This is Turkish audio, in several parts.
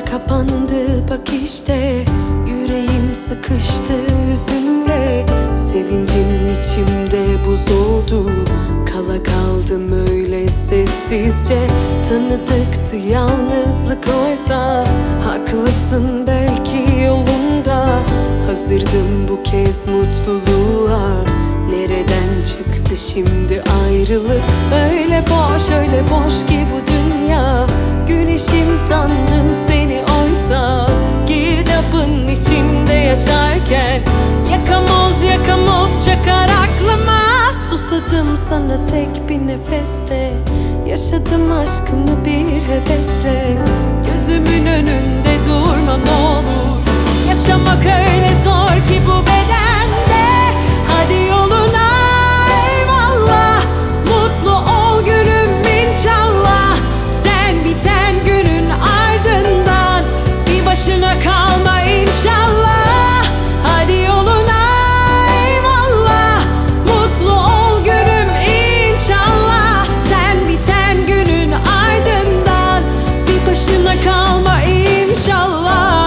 kapandı bak işte, yüreğim sıkıştı hüzünle. Sevincim içimde buz oldu, kala kaldım öyle sessizce. Tanıdıktı yalnızlık oysa, haklısın belki yolunda. Hazırdım bu kez mutluluğa, nereden çıktı şimdi ayrılık? Öyle boş ki bu dünya, güneşim sandım seni oysa. Girdabın içinde yaşarken yakamoz çakar aklıma. Susadım sana tek bir nefeste, yaşadım aşkımı bir hevesle. Gözümün önünde durma ne olur, yaşamak öyle zor ki bu bedende. Hadi yoluna eyvallah, mutlu ol gülüm inşallah. Sen biten günün ardından bir başına kalma inşallah. Hadi yoluna eyvallah, mutlu ol gülüm inşallah. Sen biten günün ardından bir başına kalma inşallah.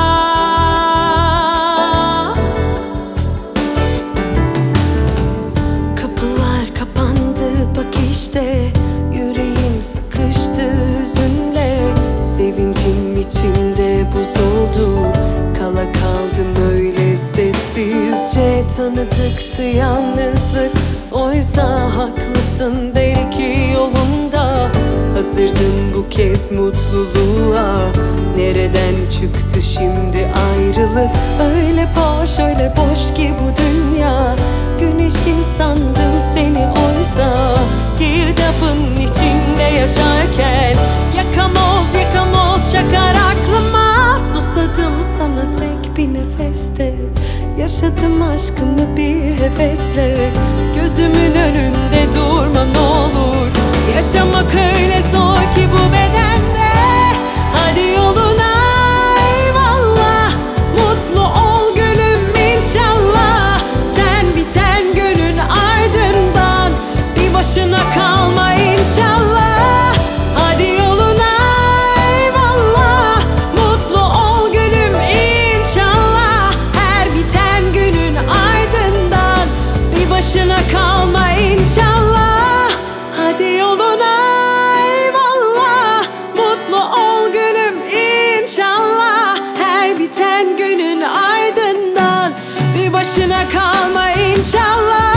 Yüreğim sıkıştı hüzünle, sevincim içimde buz oldu, kala kaldım öyle sessizce. Tanıdıktı yalnızlık oysa, haklısın belki yolunda. Hazırdım bu kez mutluluğa, nereden çıktı şimdi ayrılık? Öyle boş ki bu dünya, güneşim sandım seni oysa. Girdabın içinde yaşarken yakamoz çakar aklıma. Susadım sana tek bir nefeste, yaşadım aşkımı bir hevesle. Gözümün önünde durma ne olur, yaşamak öyle zor ki bu bedende. Hadi yoluna eyvallah, mutlu ol gülüm inşallah. Sen biten günün ardından bir başına kalma inşallah. Hadi yoluna eyvallah, mutlu ol gülüm inşallah. Her biten günün ardından bir başına kalma inşallah. Hadi yoluna eyvallah, mutlu ol gülüm inşallah. Her biten günün ardından bir başına kalma inşallah.